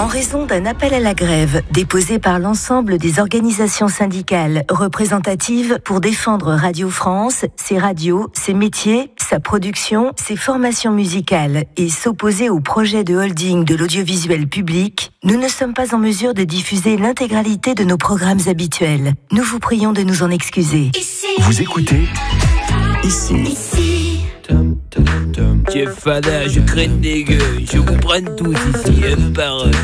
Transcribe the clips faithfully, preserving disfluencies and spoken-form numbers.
En raison d'un appel à la grève déposé par l'ensemble des organisations syndicales représentatives pour défendre Radio France, ses radios, ses métiers, sa production, ses formations musicales et s'opposer au projet de holding de l'audiovisuel public, nous ne sommes pas en mesure de diffuser l'intégralité de nos programmes habituels. Nous vous prions de nous en excuser. Ici. Vous écoutez Ici. Ici. Chef Fada, je craigne des gueules, je vous prenne tous ici, un par un.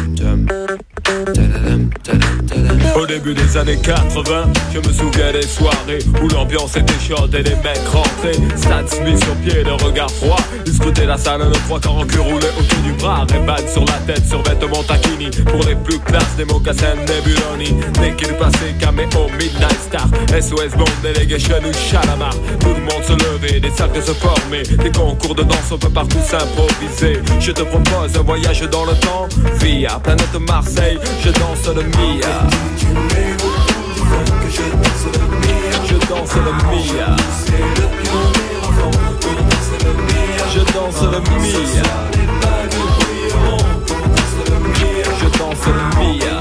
Au début des années quatre-vingts, je me souviens des soirées où l'ambiance était chaude et les mecs rentraient. Stan Smith sur pied, le regard froid. Ils scrutaient la salle, nos trois quarts en cul roulés autour du bras. Ray-Ban sur la tête, sur vêtements taquini. Pour les plus classes, des mocassins Nebuloni. Dès qu'il passait, caméo, Midnight Star, S O S Bond, Delegation ou Chalamar. Tout le monde se levait, des cercles se formaient. Des concours de danse, on peut partout s'improviser. Je te propose un voyage dans le temps via planète Marseille, je danse le Mia. Je danse le Mia. Je danse le Mia. Je danse le Mia.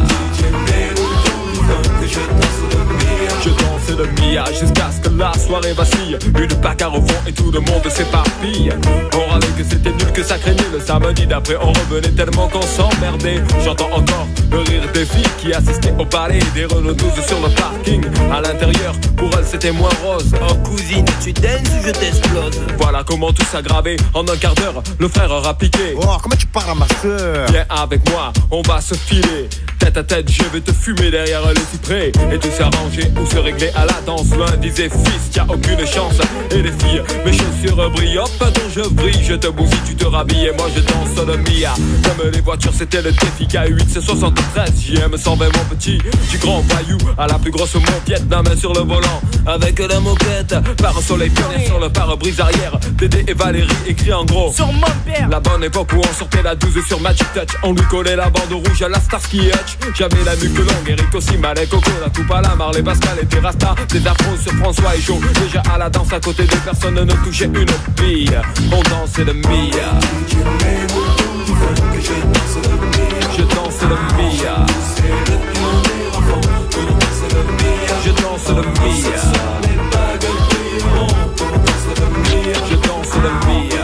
Je danse le Mia jusqu'à ce que la soirée vacille. Une bagarre au fond et tout le monde s'éparpille. On râlait que c'était nul, que ça craignait. Le samedi d'après on revenait tellement qu'on s'emmerdait. J'entends encore le rire des filles qui assistaient au ballet des Renault douze sur le parking. À l'intérieur, pour elles c'était moins rose. Oh cousine, tu danses ou je t'explose? Voilà comment tout s'aggravait. En un quart d'heure, le frère aura piqué. Oh, comment tu parles à ma soeur? Viens avec moi, on va se filer. Tête à tête, je vais te fumer derrière les cyprès. Et tout s'arranger ou se régler à la danse. L'un disait fils, y'a aucune chance. Et les filles, mes chaussures brillent. Hop, attends, je brille, je te bousille, tu te rhabilles. Et moi je danse le Mia. Comme les voitures, c'était le défi. K huit, c'est soixante-treize. J M cent vingt, mon petit. Du grand voyou à la plus grosse mon Vietnam sur le volant. Avec la moquette, pare-soleil pionnier sur le pare-brise arrière. Dédé et Valérie écrit en gros sur mon père. La bonne époque où on sortait la douze sur Magic Touch. On lui collait la bande rouge à la Starsky Hutch. J'avais la nuque longue, Eric aussi, Malek, Coco, la coupe à la Marley, Pascal et Terrasta. Des afros sur François et Joe. Déjà à la danse à côté de personne ne touchait une bille. On dansait le Mia. Je danse le Mia. Je danse le Mia. Je danse le Mia.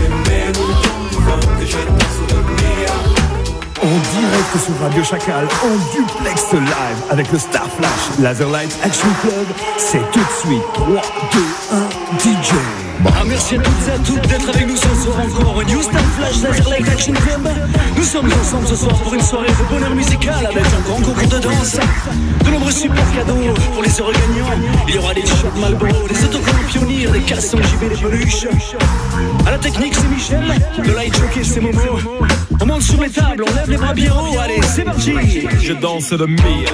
En direct sur Radio Chacal, en duplex live avec le Star Flash Laserlight Action Club. C'est tout de suite trois, deux, un, D J. Ah, merci à toutes et à toutes d'être avec nous ce soir encore. New Star Flash Laserlight Action Club. Nous sommes ensemble ce soir pour une soirée de bonheur musical avec un grand concours de danse, de nombreux super cadeaux pour les heureux gagnants. Il y aura des shots Marlboro, des autocollants Pionnier, des cassons J B, des peluches. À la technique c'est Michel, le light jockey c'est Momo. On monte sur les tables, on lève les bras bien haut, allez c'est parti. Je danse le Mia.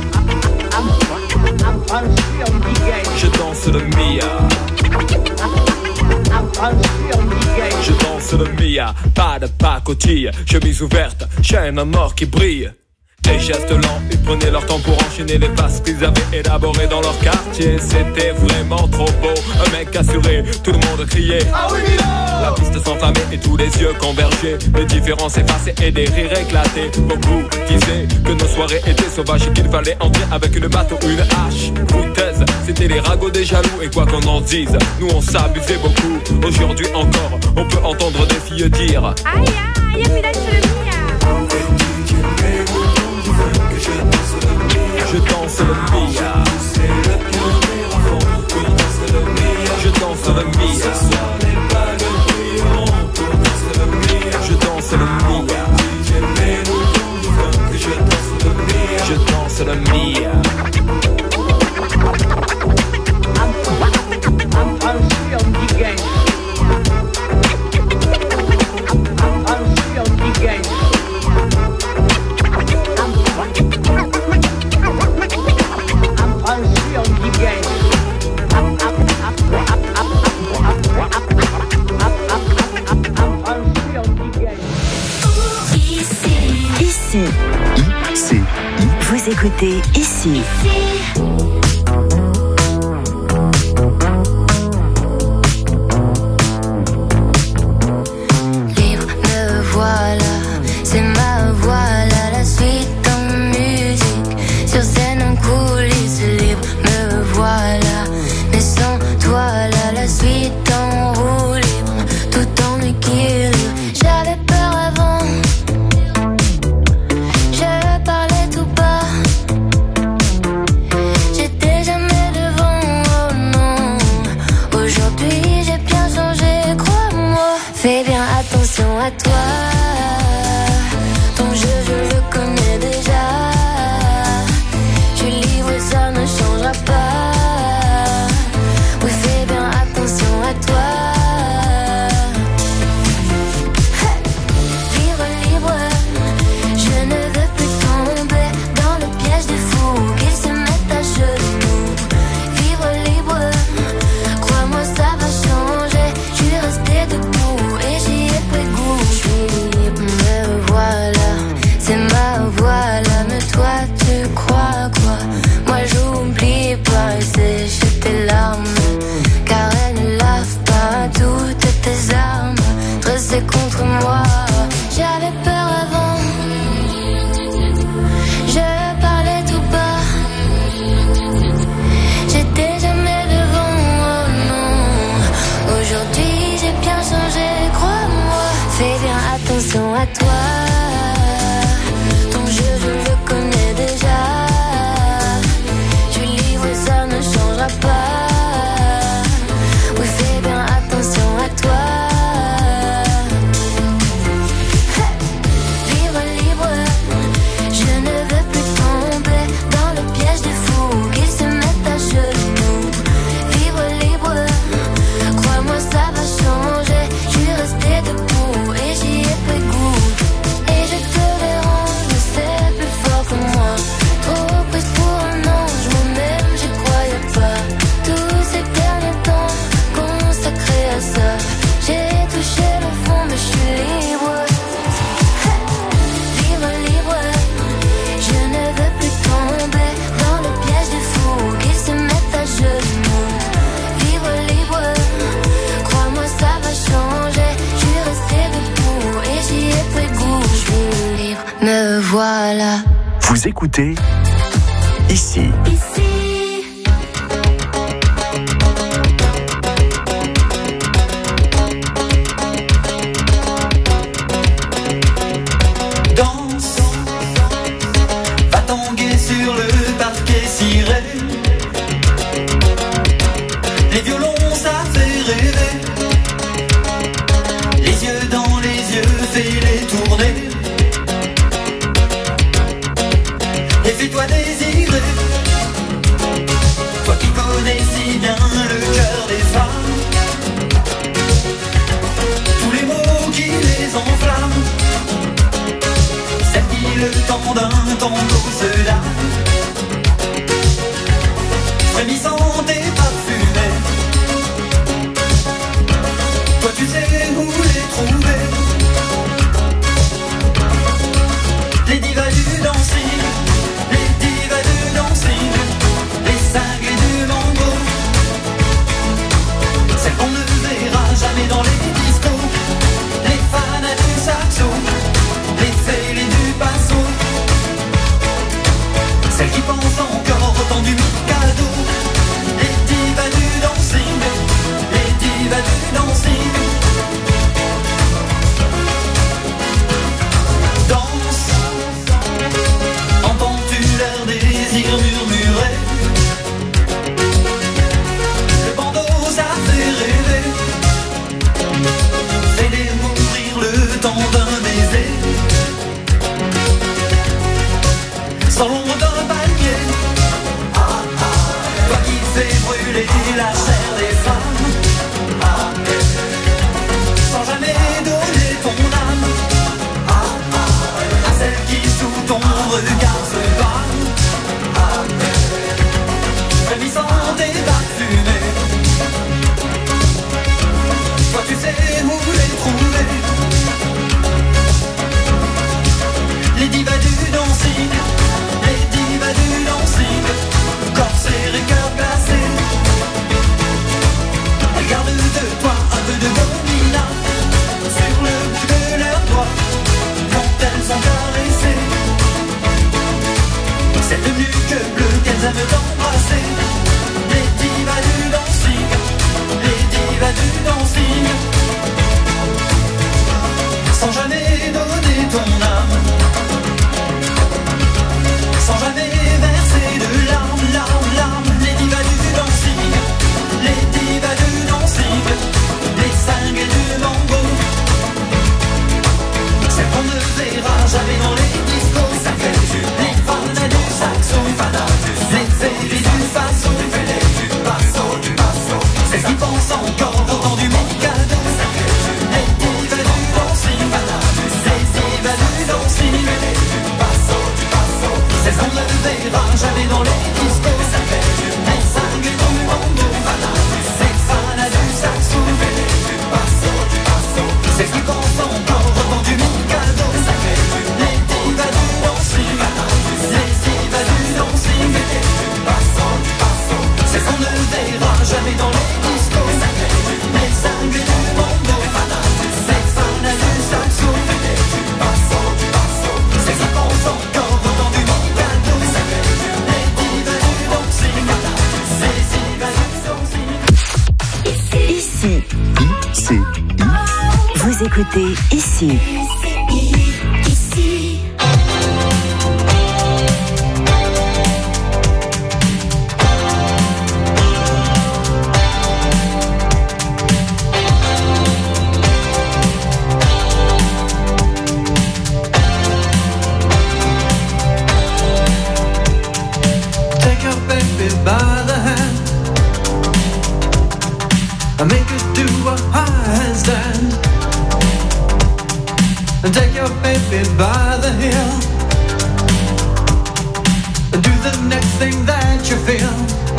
Je danse le Mia. Je danse le Mia, pas de pacotille, chemise ouverte, chaîne en or qui brille. Des gestes lents, ils prenaient leur temps pour enchaîner les passes qu'ils avaient élaborées dans leur quartier. C'était vraiment trop beau, un mec assuré, tout le monde criait ah oui Milo. La piste s'enflammait et tous les yeux convergeaient. Les différences effacées et des rires éclatés. Beaucoup disaient que nos soirées étaient sauvages et qu'il fallait entrer avec une batte ou une hache. Foutaise, c'était les ragots des jaloux. Et quoi qu'on en dise, nous on s'abusait beaucoup. Aujourd'hui encore, on peut entendre des filles dire aïe aïe, y'a plus d'être le Mia. Je danse le Mia. Je danse le Mia. Je danse le Mia. Je danse le Mia. Ici. Ici. Vous écoutez Ici. Libre, me voilà, c'est ma voix, la à toi. Ton jeu, je le connais déjà. Je livre, ça ne changera pas. Oui, fais bien attention à toi. Libre, libre, je ne veux plus tomber dans le piège des fous qui se mettent à genoux. Libre, libre, crois-moi, ça va changer. Je suis restée debout et j'y ai pris goût. Et je te dérange, mais c'est plus fort que moi. Trop prise pour un ange, moi-même j'y croyais pas. Tous ces derniers temps consacrés à ça, j'ai touché le fond mais je suis libre. Libre, libre, je ne veux plus tomber dans le piège des fous qui se mettent à genoux. Libre, libre, crois-moi ça va changer. Je suis restée debout et j'y ai pris goût. Je suis libre, me voilà. Vous écoutez ici. Ici. Danse, va tanguer sur le parquet ciré. Les violons ça fait rêver. Les yeux dans les yeux, fais-les tourner. Et fais-toi désirer. Toi qui connais si bien le cœur des femmes. Tous les mots qui les enflamment. Celle qui le temps d'un tango se lave. Frémissante et parfumée. Toi tu sais où les trouver. Les divas du dancing, les divas du dancing, les cinglés du mango. Celles qu'on ne verra jamais dans les discos. Les fans du saxo, les fêlés du passo. Celles qui pensent encore autant du Mikado. Les divas du dancing, les divas du dancing. Danse, entends-tu leur désir murmurer? Le bandeau ça fait rêver. Fais-les mourir le temps d'un baiser. Sans l'ombre d'un palmier. Toi qui fais brûler la chair des femmes. Sans jamais donner ton âme à celle qui sous ton regard se bat. Frémissante et parfumée. Toi tu sais où les trouver. Les divas du dancing, les divas du dancing, corps serré, cœur glacé. Elles gardent de toi un peu de gomina sur le bout de leurs doigts quand elles sont caressées. Cette nuque bleue qu'elles aiment t'embrasser. Les divas du dancing, les divas du dancing. Sans jamais donner ton âme, sans jamais verser de larmes, larmes, larmes. Les divas du dancing, les divas du dancing, les cinglés du mango. Celles qu'on ne verra jamais dans les discos. Les fans du saxo, les fêlés du passo, celles qui pensent encore au temps du Mikado. Les divas du dancing, les divas du dancing. Celles qu'on ne verra jamais dans les discos. Les cinglés du mango, les fans du saxo, celles qui pensent encore au temps du Mikado. Les divas du dancing, les divas du dancing. Celles qu'on ne verra jamais dans les discos. Les cinglés du mango, les fans du saxo, celles qui pensent encore au temps du Mikado. Les divas du dancing, les divas du dancing. Ici. I C I. Vous écoutez Ici. make her do a handstand, and take your baby by the heel, and do the next thing that you feel.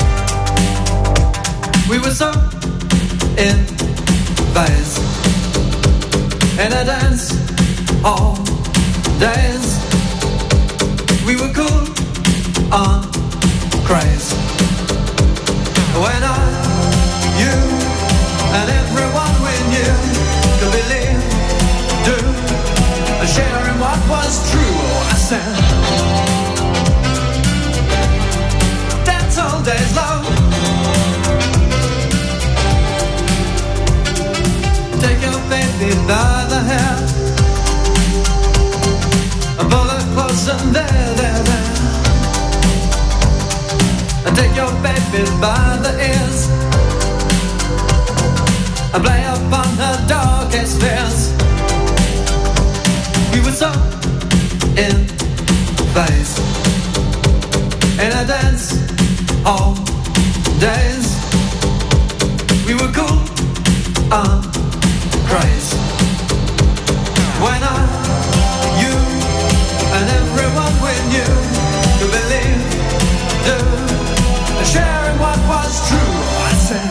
We were so in phase, and I dance all days. We were cool on craze. When I, you, and everyone we knew could believe, do, and share in what was true. Oh, I said, dance all days long. Take your baby by the hair and pull her close and there, there, there. And take your baby by the ears and play upon her darkest fears. We were so in phase, and I dance all days. We were cool on craze. When I, you, and everyone we knew could believe, do, and share in what was true. I said,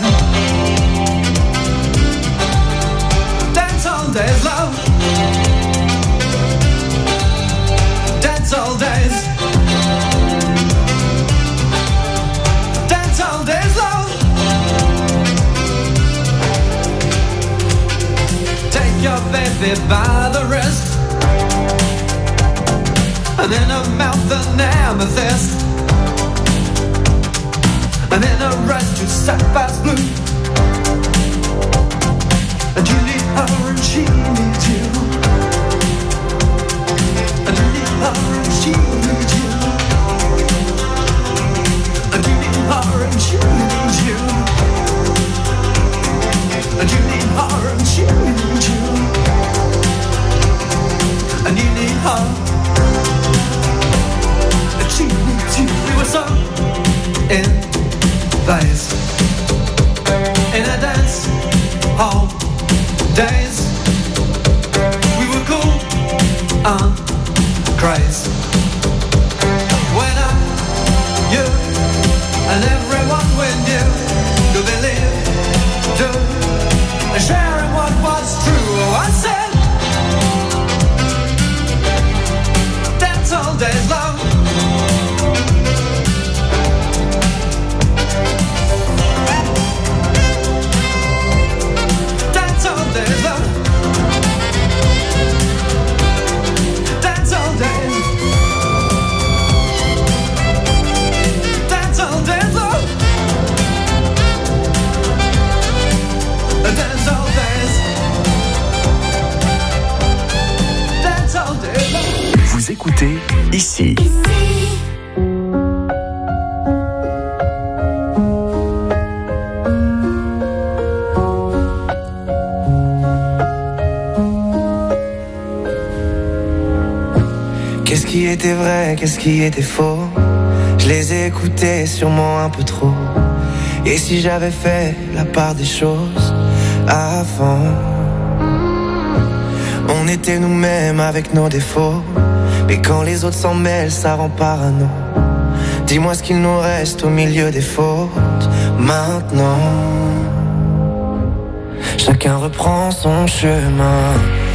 dance all days, love. Dance all days. Dance all days, love. Take your baby by the wrist, and in her mouth an amethyst, and in her eyes two sapphires blue. And you need her and she needs you, and you need her and she needs you, and you need her and she needs you, and you need her and she needs you, and you need her and she needs you. We were so in phase, in a dance hall days. We were cool on craze. When I, you, and everyone we knew could believe, do, and share in what was true. Oh, I said, dance all days long. Dance all days long. Dance all days. Dance all days long. Dance all days. Dance all days long. Vous écoutez ici. Qu'est-ce qui était vrai, qu'est-ce qui était faux? Je les ai écoutés sûrement un peu trop. Et si j'avais fait la part des choses avant? On était nous-mêmes avec nos défauts, mais quand les autres s'en mêlent, ça rend parano. Dis-moi ce qu'il nous reste au milieu des fautes maintenant. Chacun reprend son chemin.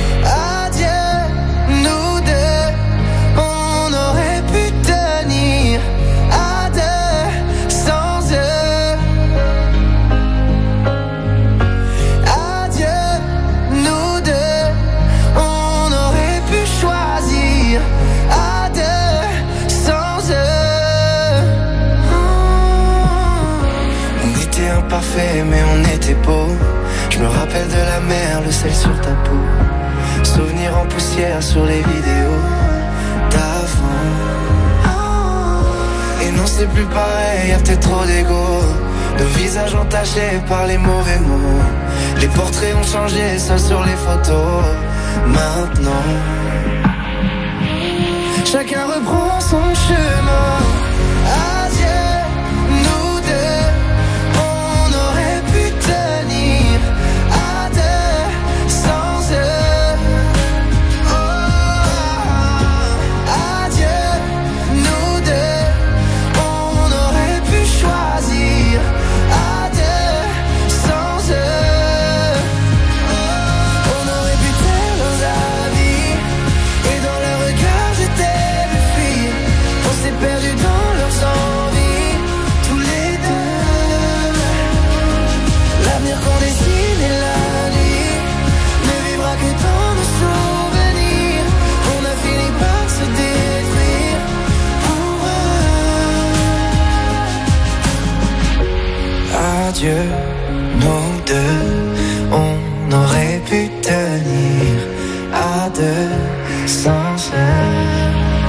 Parfait, mais on était beau. Je me rappelle de la mer, le sel sur ta peau. Souvenirs en poussière sur les vidéos d'avant. Et non, c'est plus pareil, y'a peut-être trop d'ego. Nos visages entachés par les mauvais mots. Les portraits ont changé, seuls sur les photos. Maintenant, chacun reprend son chemin. Adieu, nous deux. On aurait pu tenir deux, on aurait pu tenir à deux sans eux.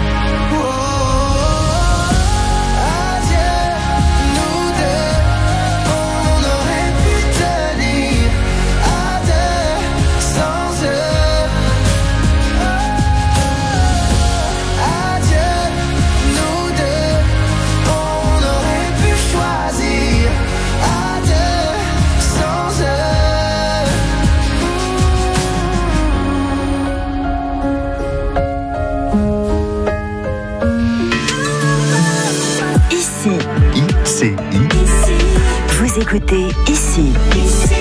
Vous écoutez Ici. Ici.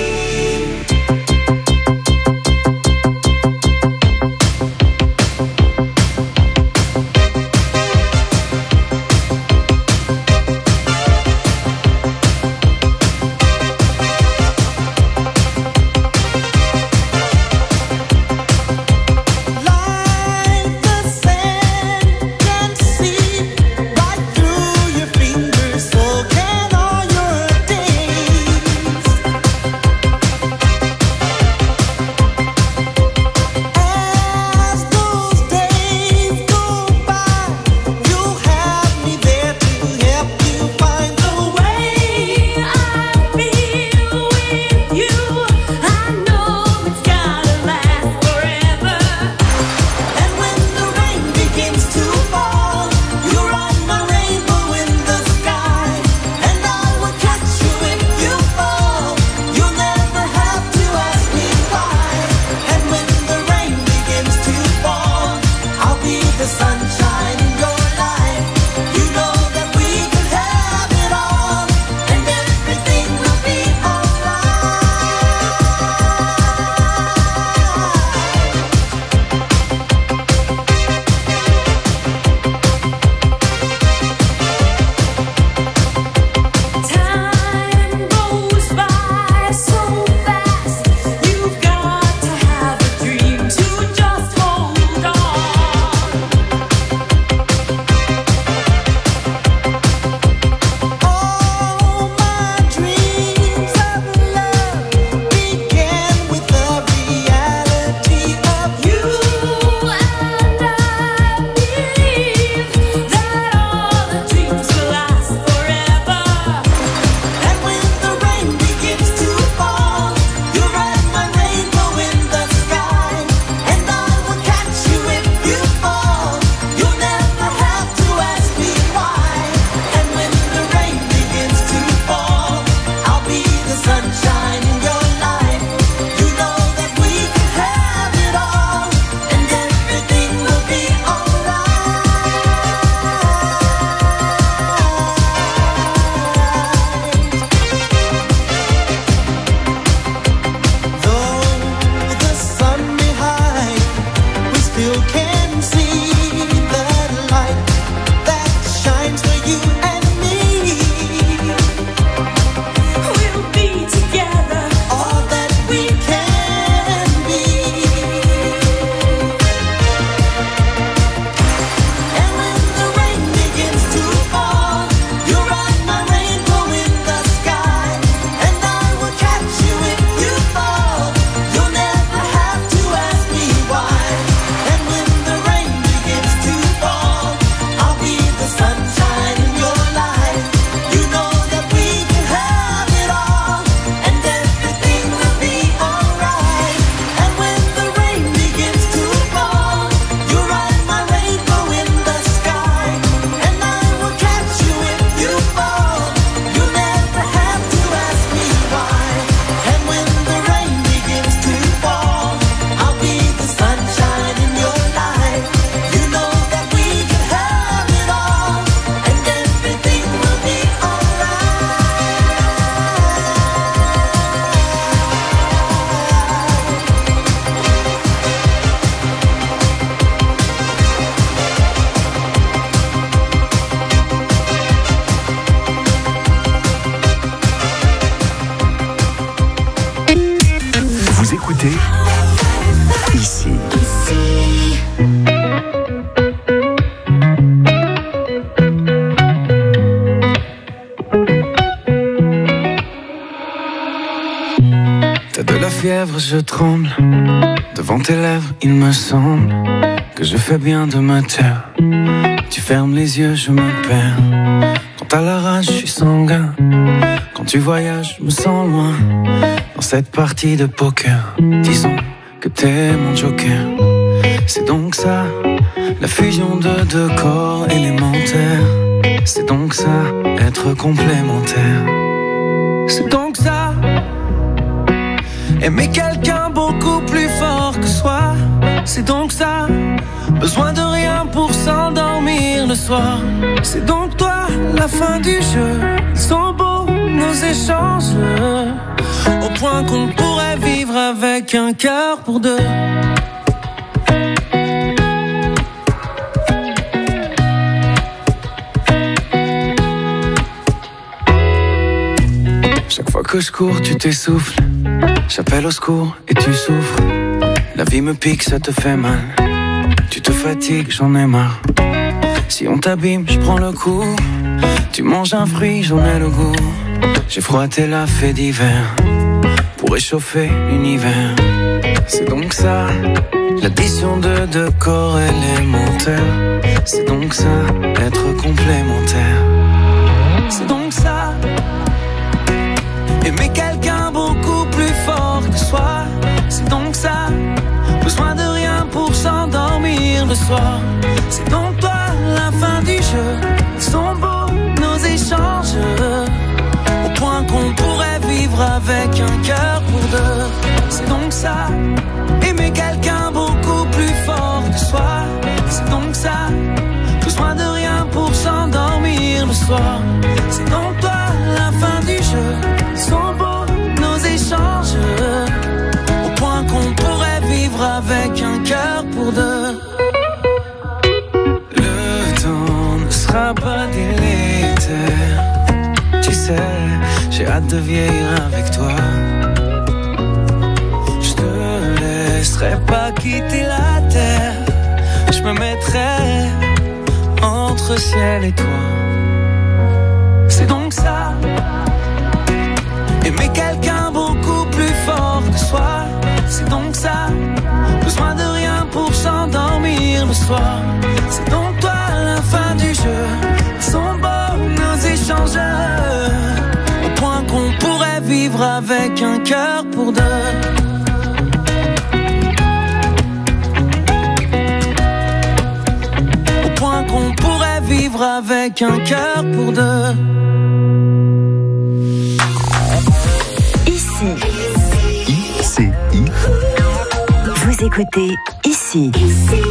écoutez Ici. Ici. T'as de la fièvre, je tremble. Devant tes lèvres, il me semble que je fais bien de me taire. Tu fermes les yeux, je me perds. Quand t'as la rage, je suis sanguin. Quand tu voyages, je me sens loin. Dans cette partie de poker, disons que t'es mon joker. C'est donc ça, la fusion de deux corps élémentaires. C'est donc ça, être complémentaire. C'est donc ça, aimer quelqu'un beaucoup plus fort que soi. C'est donc ça, besoin de rien pour s'endormir le soir. C'est donc toi, la fin du jeu. Ils sont beaux nos échanges, au point qu'on pourrait vivre avec un cœur pour deux. Chaque fois que je cours, tu t'essouffles. J'appelle au secours et tu souffres. La vie me pique, ça te fait mal. Tu te fatigues, j'en ai marre. Si on t'abîme, je prends le coup. Tu manges un fruit, j'en ai le goût. J'ai froissé la fée d'hiver pour réchauffer l'univers. C'est donc ça, l'addition de deux corps élémentaires. C'est donc ça, être complémentaire. C'est donc ça, aimer quelqu'un beaucoup plus fort que soi. C'est donc ça, besoin de rien pour s'endormir le soir. C'est donc toi, la fin du jeu. Ils sont beaux nos échanges, au point qu'on pourrait vivre avec un cœur pour deux. C'est donc ça, aimer quelqu'un beaucoup plus fort que soi. C'est donc ça, besoin de rien pour s'endormir le soir. C'est donc toi, la fin du jeu. Ils sont beaux nos échanges, au point qu'on pourrait vivre avec un cœur pour deux. Le temps ne sera pas délétère. Tu sais, j'ai hâte de vieillir avec toi. Je te laisserai pas quitter la terre. Je me mettrai entre ciel et toi. C'est donc ça, aimer quelqu'un beaucoup plus fort que soi. C'est donc ça, besoin de rien pour s'endormir le soir. C'est donc toi, la fin du jeu. Ils sont beaux nos échanges, au point qu'on pourrait vivre avec un cœur pour deux. Au point qu'on pourrait vivre avec un cœur pour deux. Ici. Ici. Vous écoutez Ici. Ici.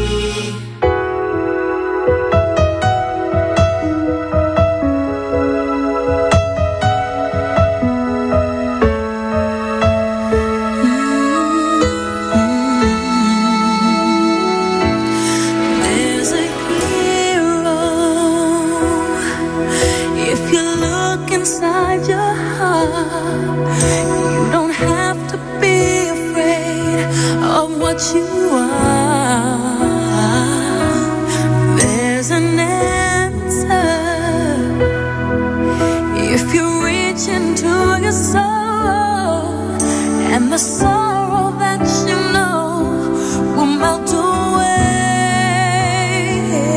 You are. There's an answer if you reach into your soul, and the sorrow that you know will melt away.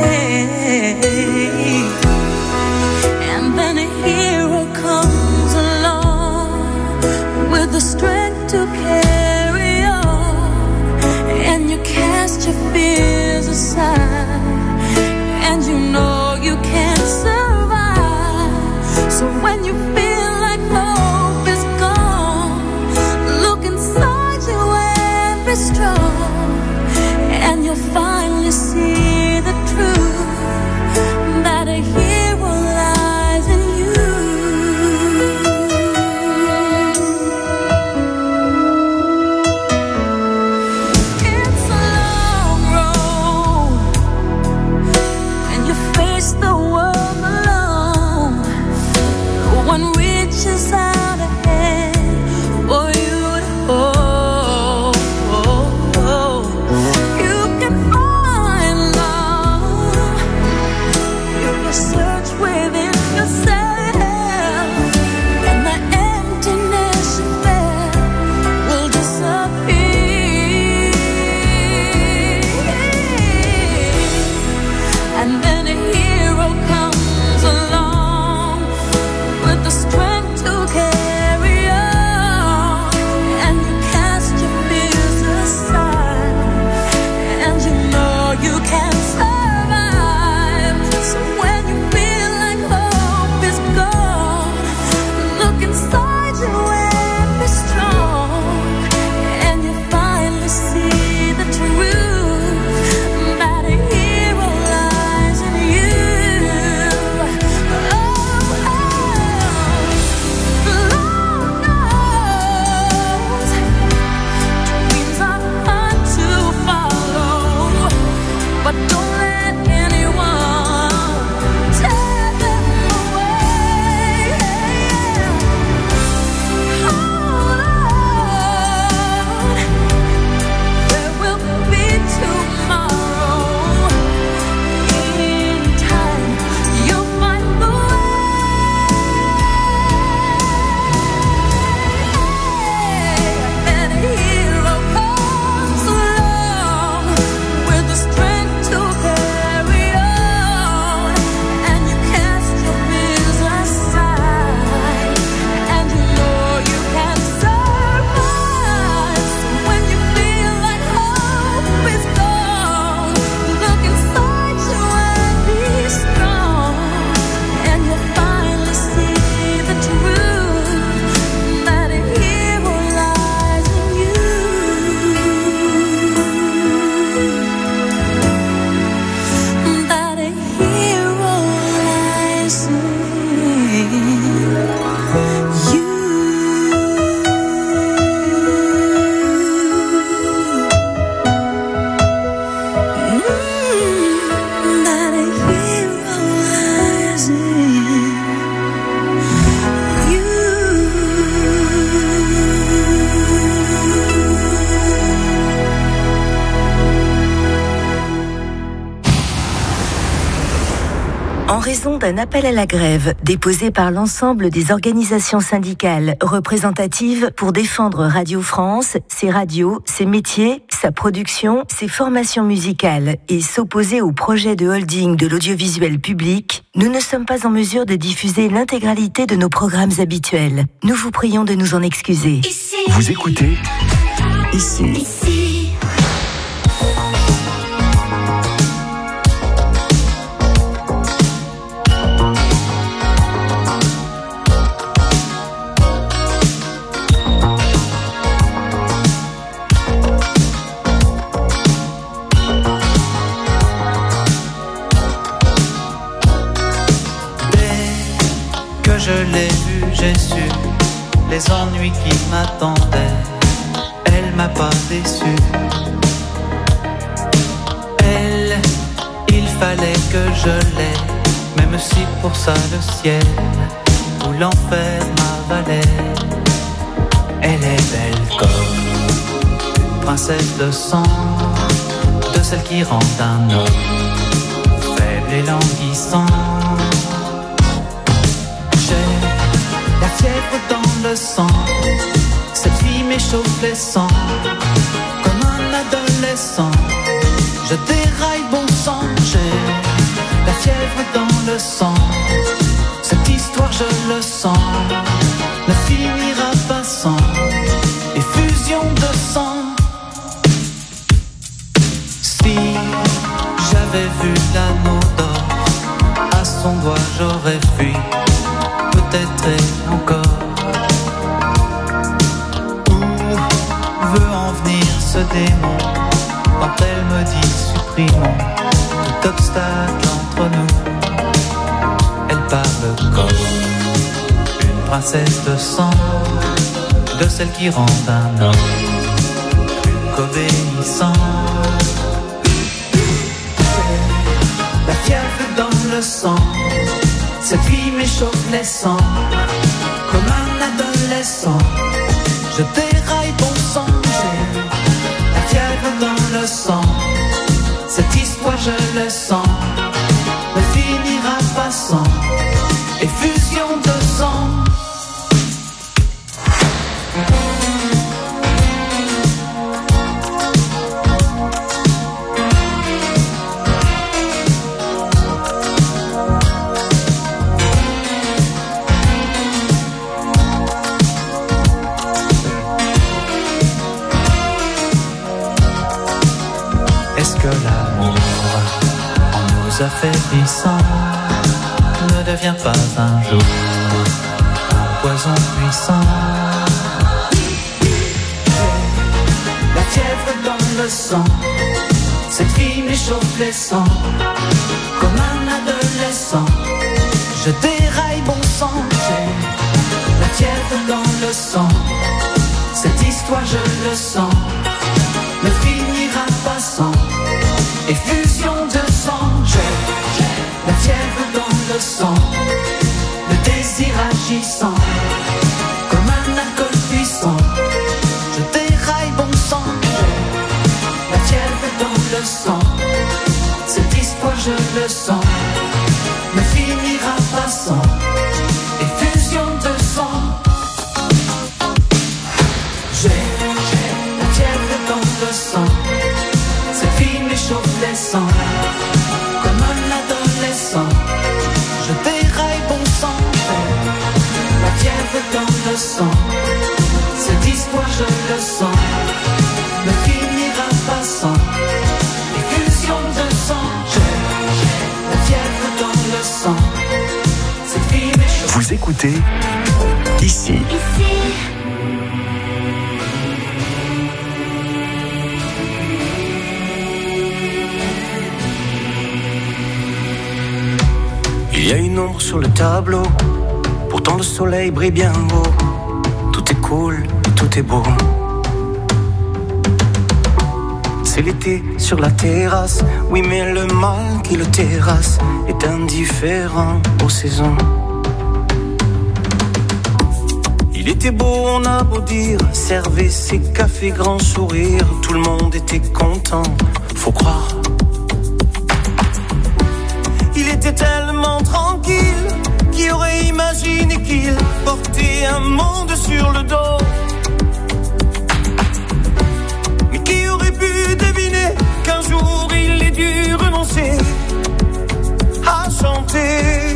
And then a hero comes along with the strength to carry on. And you cast your fears aside, and you know you can't survive. So when you feel like hope is gone, look inside you and be strong, and you'll finally see the truth, that a hero lies in you. When we raison d'un appel à la grève déposé par l'ensemble des organisations syndicales représentatives pour défendre Radio France, ses radios, ses métiers, sa production, ses formations musicales et s'opposer au projet de holding de l'audiovisuel public, nous ne sommes pas en mesure de diffuser l'intégralité de nos programmes habituels. Nous vous prions de nous en excuser. Ici. Vous écoutez Ici. Ici. Je l'ai vue, j'ai su les ennuis qui m'attendaient. Elle m'a pas déçu. Elle, il fallait que je l'aie, même si pour ça le ciel ou l'enfer m'avalait. Elle est belle comme princesse de sang, de celle qui rend un homme faible et languissant. La fièvre dans le sang, cette fille m'échauffe les sangs. Comme un adolescent, je déraille bon sang. J'ai la fièvre dans le sang, cette histoire je le sens ne finira pas sans effusion de sang. Si j'avais vu l'anneau d'or à son doigt, j'aurais fui. Peut-être et encore. Où veut en venir ce démon quand elle me dit supprimons tout obstacle entre nous. Elle parle comme une princesse de sang, de celle qui rend un homme plus qu'obéissant. La fièvre dans le sang, cette fille m'échauffe les sangs. Comme un adolescent, je déraille bon sang. J'ai la fièvre dans le sang, cette histoire je le sens ne finira pas sans effusion de sang. Affaiblissant ne devient pas un jour un poison puissant. La fièvre dans le sang, cette fille m'échauffe les sangs. Comme un adolescent, je déraille bon sang. J'ai la fièvre dans le sang, cette histoire je le sens ne finira pas sans effusion de sang. J'ai la fièvre dans le sang, le désir agissant comme un alcool puissant. Je déraille bon sang. J'ai la fièvre dans le sang, cette histoire je le sens ne finira pas sans effusion de sang. J'ai la fièvre dans le sang, cette fille m'échauffe les sangs. Comme un adolescent, je déraille bon sang. La fièvre dans le sang, cette histoire je le sens ne finira pas sans effusion de sang. J'ai la fièvre dans le sang, cette fille m'échauffe. Vous écoutez Ici. Ici. Il y a une ombre sur le tableau, pourtant le soleil brille bien haut. Tout est cool, tout est beau. C'est l'été sur la terrasse, oui mais le mal qui le terrasse est indifférent aux saisons. Il était beau, on a beau dire, servait ses cafés, grand sourire, tout le monde était content, faut croire. Il était était tellement tranquille. Qui aurait imaginé qu'il portait un monde sur le dos? Mais qui aurait pu deviner qu'un jour il ait dû renoncer à chanter?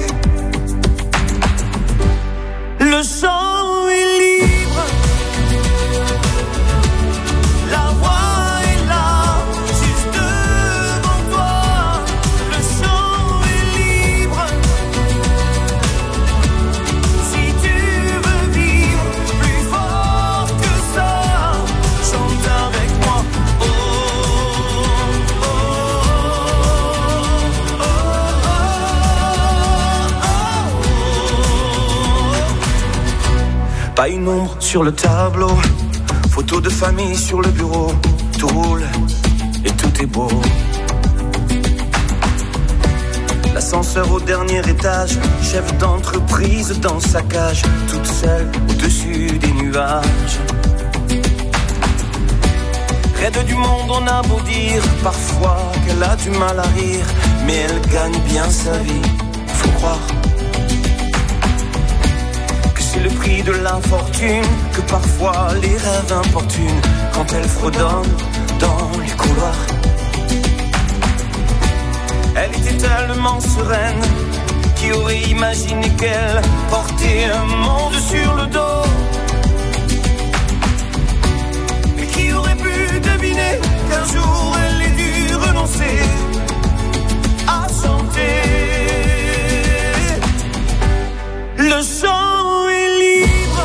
Le chant est libre, la voix est là, juste devant toi. Le chant est libre, si tu veux vivre plus fort que ça, chante avec moi. Oh, oh, oh, oh, oh. Pas une ombre sur le tableau, photo de famille sur le bureau. Tout roule et tout est beau. L'ascenseur au dernier étage, chef d'entreprise dans sa cage, toute seule au-dessus des nuages. Raide du monde, on a beau dire parfois qu'elle a du mal à rire, mais elle gagne bien sa vie, faut croire. C'est le prix de l'infortune, que parfois les rêves importunent quand elle fredonne dans les couloirs. Elle était tellement sereine, qui aurait imaginé qu'elle portait un monde sur le dos? Et qui aurait pu deviner qu'un jour elle ait dû renoncer à chanter? Le chant est libre,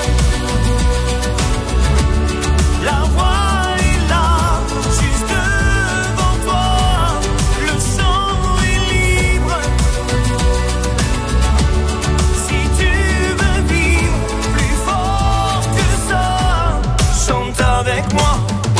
la voix est là, juste devant toi. Le chant est libre, si tu veux vivre plus fort que ça, chante avec moi.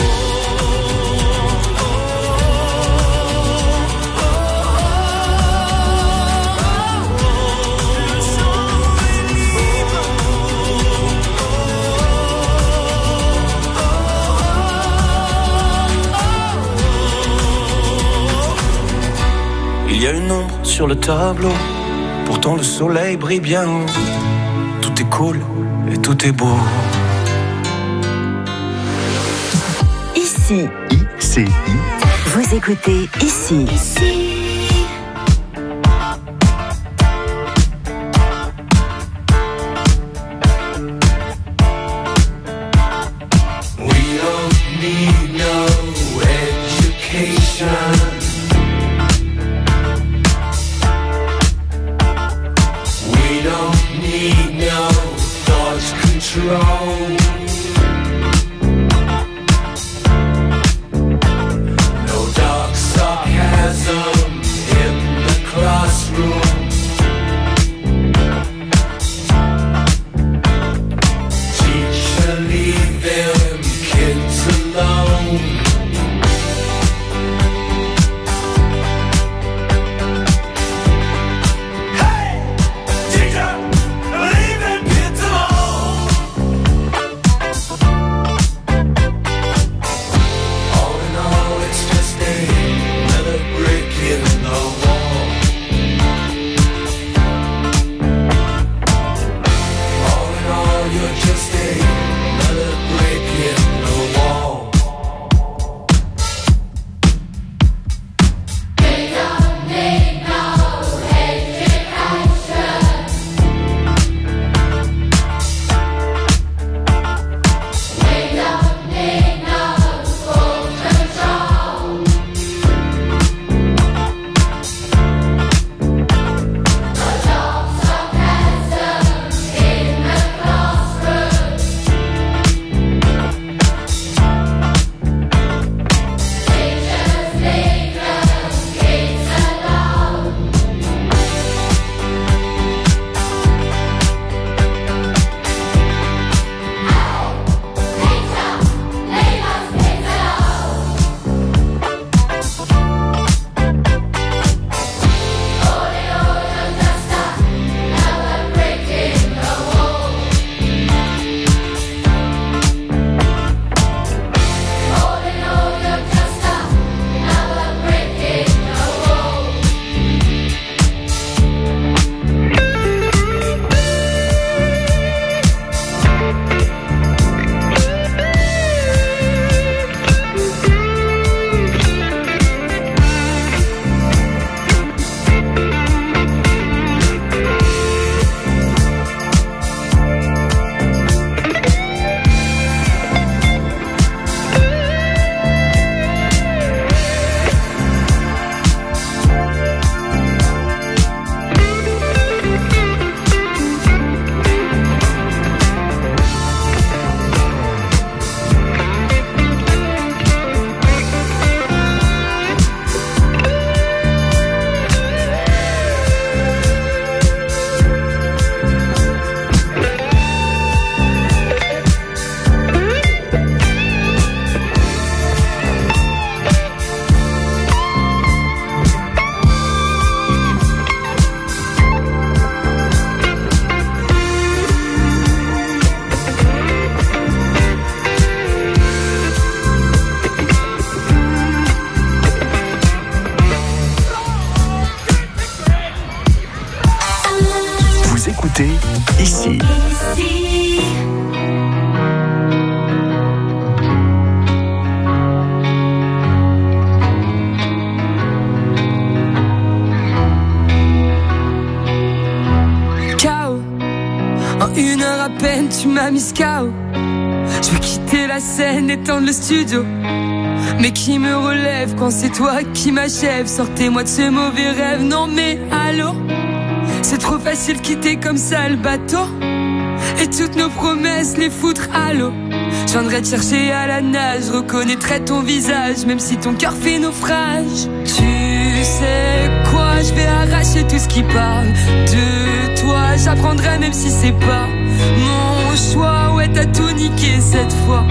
Il y a une ombre sur le tableau, pourtant le soleil brille bien haut. Tout est cool et tout est beau. Ici, I C I. vous écoutez Ici. Ici. We don't need no education. We don't need no thought control. No dark sarcasm in the classroom. Teacher, leave them kids alone. peine, tu m'as mis K O. Je veux quitter la scène, éteindre le studio. Mais qui me relève quand c'est toi qui m'achève? Sortez-moi de ce mauvais rêve, non mais allô? C'est trop facile de quitter comme ça le bateau et toutes nos promesses les foutre à l'eau. Je viendrai te chercher à la nage, je reconnaîtrais ton visage même si ton cœur fait naufrage. Tu sais quoi, je vais arracher tout ce qui parle de toi. J'apprendrai même si c'est pas mon choix. Ouais, t'as tout niqué cette fois.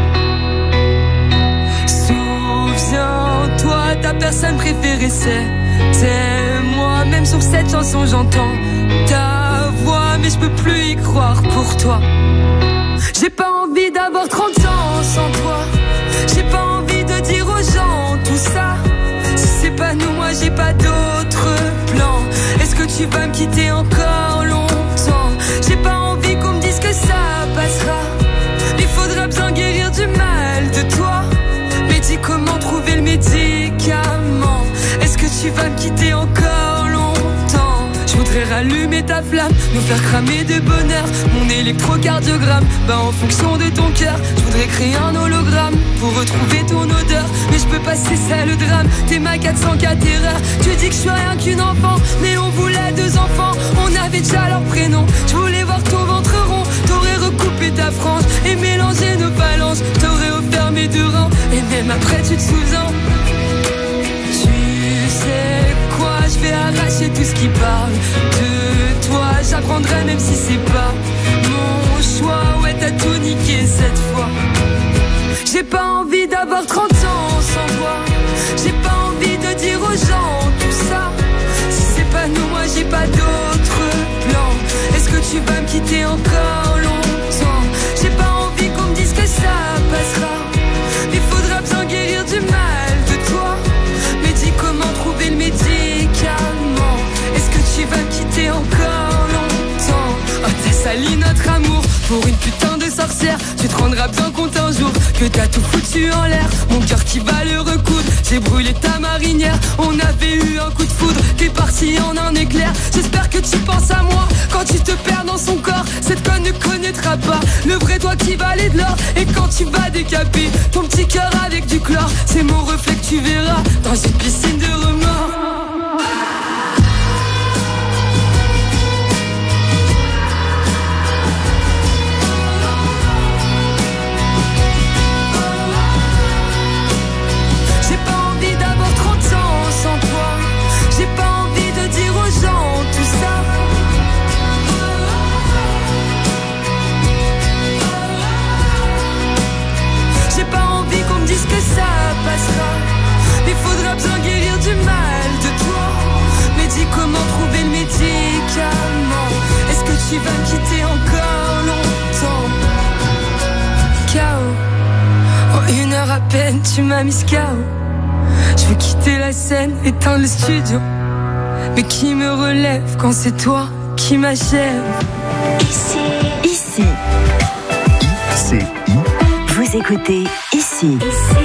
Souviens-toi, ta personne préférée c'est moi. Même sur cette chanson j'entends ta voix, mais je peux plus y croire pour toi. J'ai pas envie d'avoir trente ans sans toi. J'ai pas envie de dire aux gens tout ça. Si c'est pas nous, moi j'ai pas d'autre plan. Est-ce que tu vas me quitter encore longtemps? J'ai pas envie qu'on me dise que ça passera. Il faudra bien guérir du mal de toi. Mais dis comment trouver le médicament. Est-ce que tu vas me quitter encore longtemps? Je voudrais rallumer ta flamme, nous faire cramer de bonheur. Mon électrocardiogramme, bah en fonction de ton cœur. Je voudrais créer un hologramme pour retrouver ton odeur. Mais je peux pas, c'est ça le drame. T'es ma quatre cent quatre erreurs. Tu dis que je suis rien qu'une enfant, mais on voulait deux enfants. On avait déjà leur prénom. Je voulais voir ton ventre rond. T'aurais recoupé ta frange et mélangé nos phalanges. T'aurais offert mes deux reins et même après tu te souviens. Tu sais quoi, je vais arracher tout ce qui parle de toi. J'apprendrai même si c'est pas mon choix. Ouais, t'as tout niqué cette fois. J'ai pas envie d'avoir trente ans sans toi. J'ai pas envie de dire aux gens tout ça. Si c'est pas nous, moi j'ai pas d'autre plan. Est-ce que tu vas me quitter encore longtemps? J'ai pas envie qu'on me dise que ça passera. Il faudra bien guérir du mal de toi. Mais dis comment trouver le médicament. Est-ce que tu vas me quitter encore longtemps? Oh, t'as sali notre amour pour une putain de sorcière. Tu te rendras bien compte un jour que t'as tout foutu en l'air. Mon cœur qui va le recoudre. J'ai brûlé ta marinière. On avait eu un coup de foudre. T'es parti en un éclair. J'espère que tu penses à moi quand tu te perds dans son corps. Cette conne ne connaîtra pas le vrai toi qui valait de l'or. Et quand tu vas décaper ton petit cœur avec du chlore, c'est mon reflet que tu verras dans une piscine de remords. J'ai pas envie de dire aux gens tout ça. J'ai pas envie qu'on me dise que ça passera. Il faudra bien guérir du mal de toi. Mais dis comment trouver le médicament. Est-ce que tu vas me quitter encore longtemps? K O. En une heure à peine tu m'as mis K O. Je veux quitter la scène, éteindre le studio. Mais qui me relève quand c'est toi qui m'achève? Ici, ici. Ici. Vous écoutez Ici. Ici.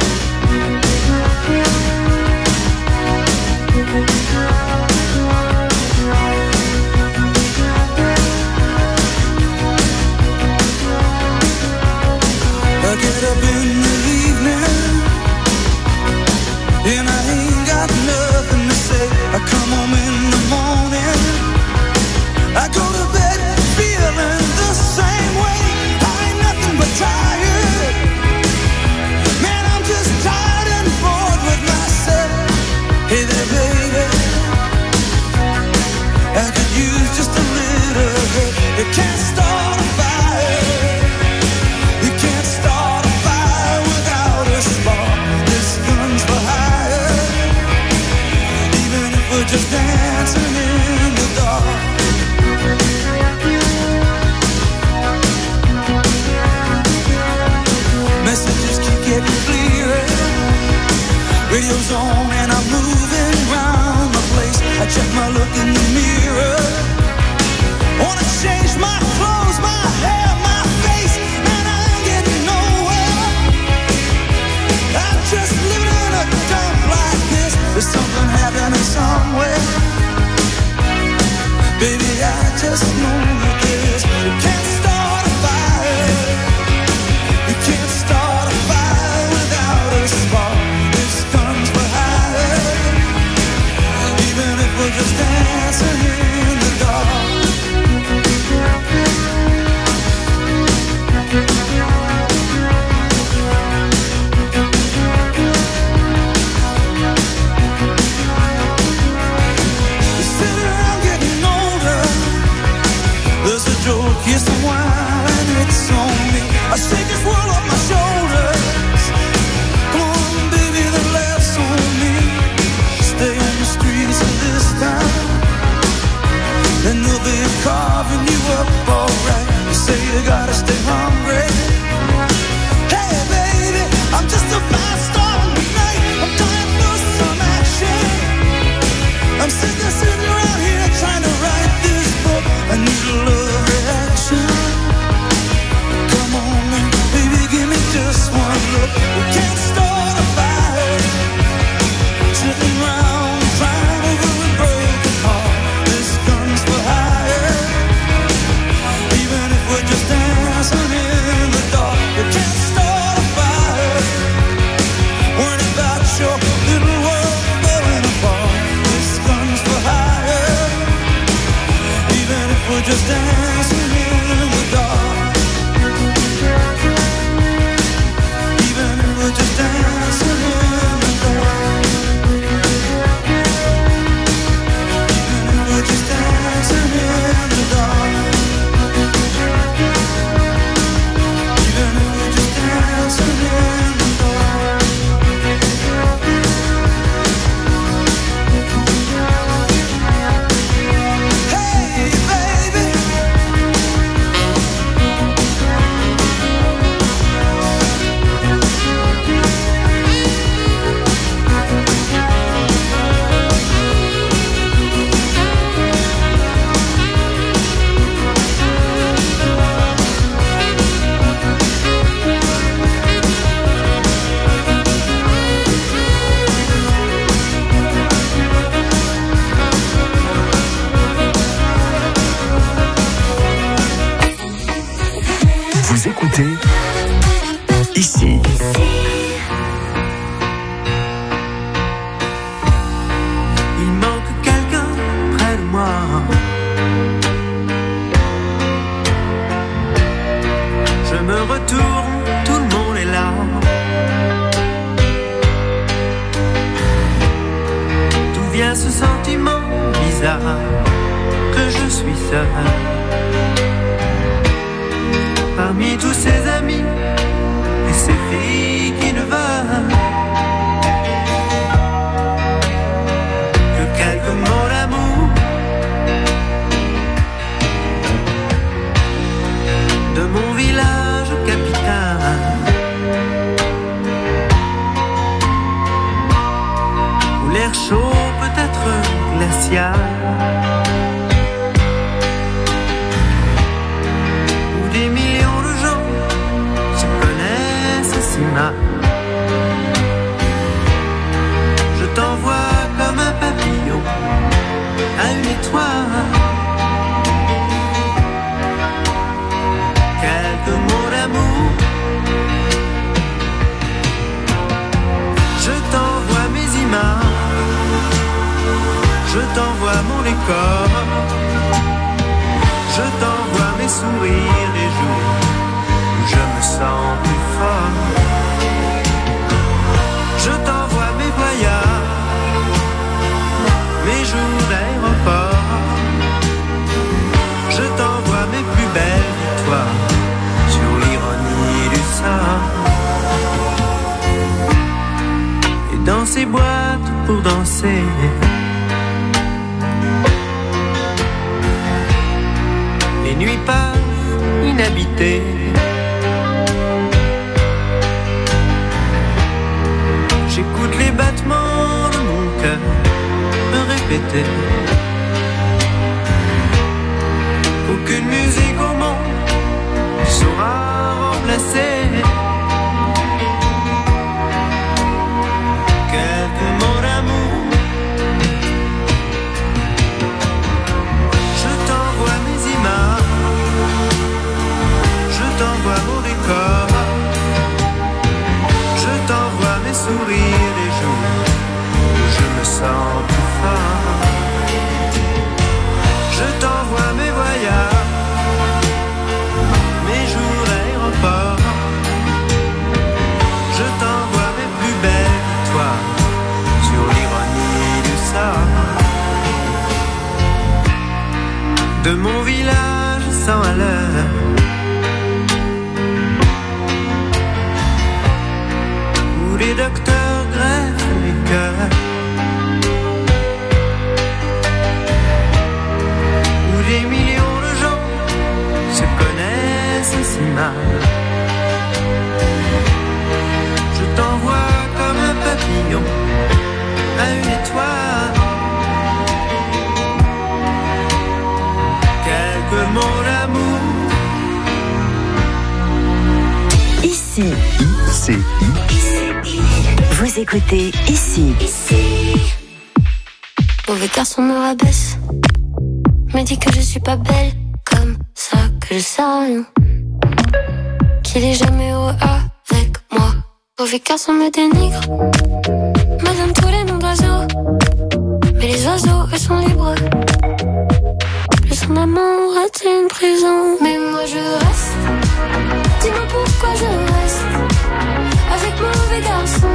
I get up in the evening and I ain't got nothing to say. I come home in the morning, I go to bed feeling the same way. I ain't nothing but tired. Man, I'm just tired and bored with myself. Hey there, baby, I could use just a little help. You can't start a fire. You can't start a fire without a spark. This gun's for hire. Even if we're just dancing in the dark. Messages keep getting clearer. Radio's on and I'm moving around the place. I check my look in the mirror. Wanna change my clothes, my hair, my face, and I ain't getting nowhere. I'm just living in a dump like this. There's something happening somewhere. Baby, I just know that this. You can't stop. Il manque quelqu'un près de moi. Je me retourne, tout le monde est là. D'où vient ce sentiment bizarre que je suis seul parmi tous ces amis et ces filles qui ne veulent que quelques mots d'amour, de mon village capitale, où l'air chaud peut être glacial, où des millions de gens se connaissent si mal. Je t'envoie comme un papillon à une étoile, quelques mots d'amour. Je t'envoie mes images, je t'envoie mon décor, je t'envoie mes sourires les jours où je me sens plus fort. Je t'envoie mes voyages, mes jours d'aéroport, je t'envoie mes plus belles victoires sur l'ironie du sort. Et dans ces boîtes pour danser, les nuits passent inhabitées. J'écoute les battements de mon cœur me répéter. Aucune musique au monde ne saura remplacer quelques mots d'amour. Je t'envoie mes images, je t'envoie mon décor, je t'envoie mes sourires les jours où je me sens plus fort. Je t'envoie mes voyages, mes jours d'aéroport, je t'envoie mes plus belles victoires sur l'ironie du sort. De mon village cent à l'heure, où les docteurs greffent les cœurs, où des millions de gens se connaissent si mal. Je t'envoie comme un papillon à une étoile, quelques mots d'amour. Ici, I C I. vous écoutez Ici. Mauvais garçon me rabaisse, me dit que je suis pas belle, comme ça que je sais rien, qu'il est jamais heureux avec moi. Mauvais garçon me dénigre, me donne tous les noms d'oiseaux, mais les oiseaux eux sont libres. Plus son amour est une prison, mais moi je reste. Dis-moi pourquoi je reste avec mauvais garçon.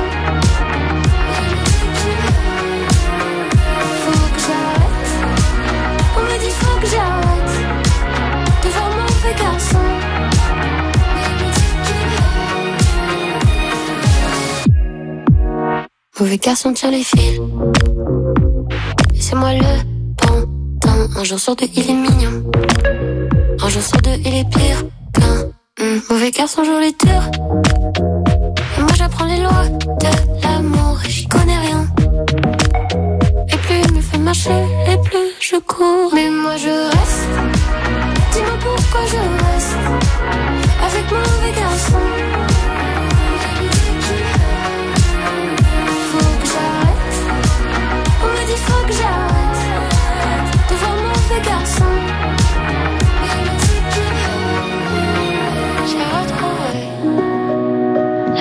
Faut que j'arrête, on me dit faut que j'arrête de voir mauvais garçon. Mauvais garçon tire les fils, et c'est moi le pantin. Un jour sur deux il est mignon, un jour sur deux il est pire qu'un mmh. Mauvais garçon joue les tours, et moi j'apprends les lois de l'amour et j'y connais rien. Et plus il me fait marcher, et plus je cours. Mais moi je reste, dis-moi pourquoi je reste avec mauvais garçon. Faut que j'arrête, on me dit faut que j'arrête de voir mauvais garçon. J'ai retrouvé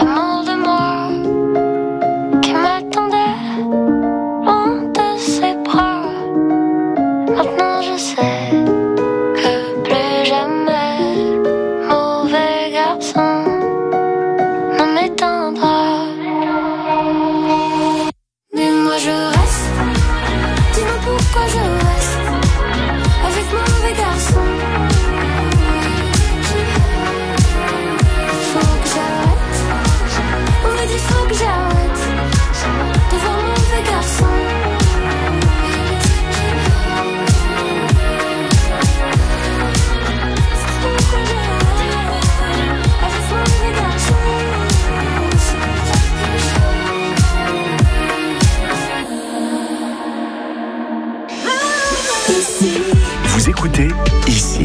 toi. Mais moi je reste. Dis-moi pourquoi je reste avec mon mauvais garçon. Faut que j'arrête. On me dit faut que j'arrête de voir mon mauvais garçon. Vous écoutez Ici.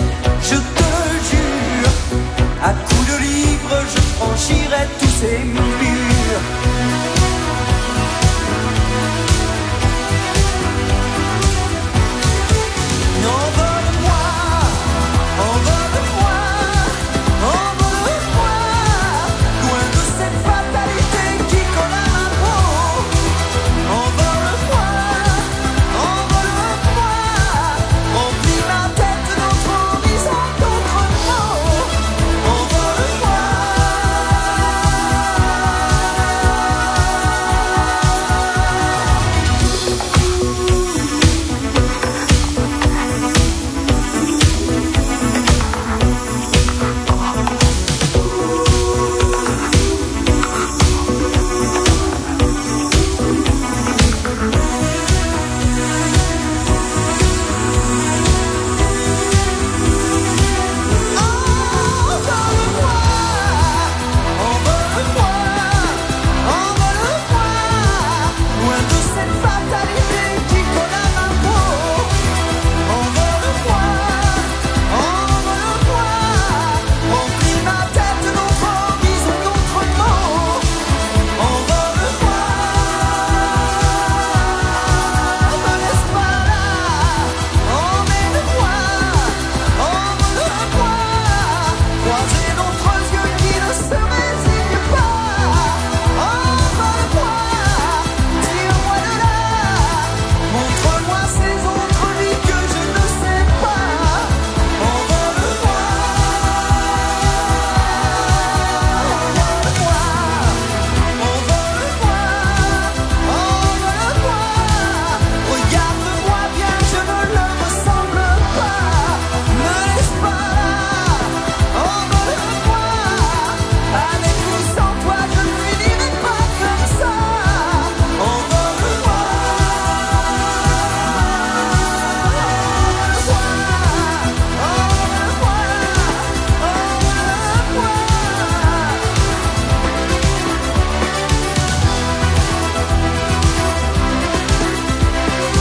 J'irai tous ces murs.